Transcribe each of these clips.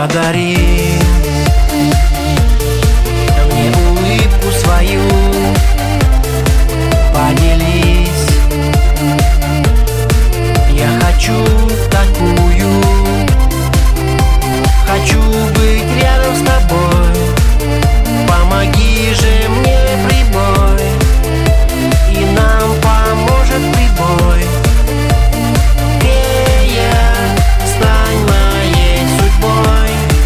Подари мне улыбку свою, поделись. Я хочу такую, хочу быть рядом с тобой. Помоги же мне, прибой, и нам поможет прибой. Фея, стань моей судьбой.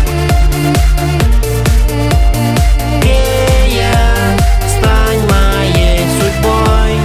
Фея, стань моей судьбой.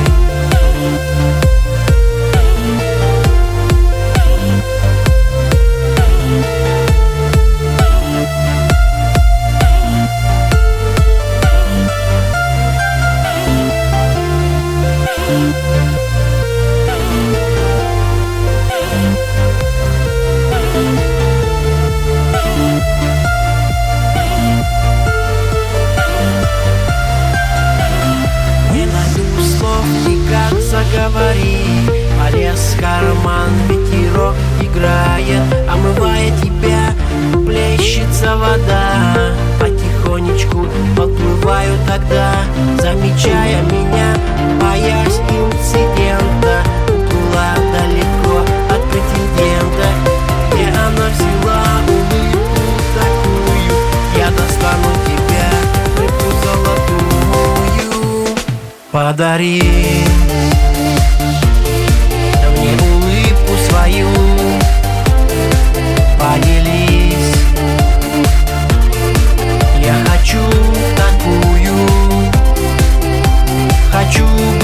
Не найду слов, никак заговори. Полез в карман, ветерок играет, омывая тебя, плещется вода. Потихонечку подплываю тогда, замечая меня, боясь инцидента. Уплыла далеко от претендента, где она взяла улыбку такую. Я достану тебя, рыбку золотую. Подари мне улыбку свою, поделись. Я хочу такую, хочу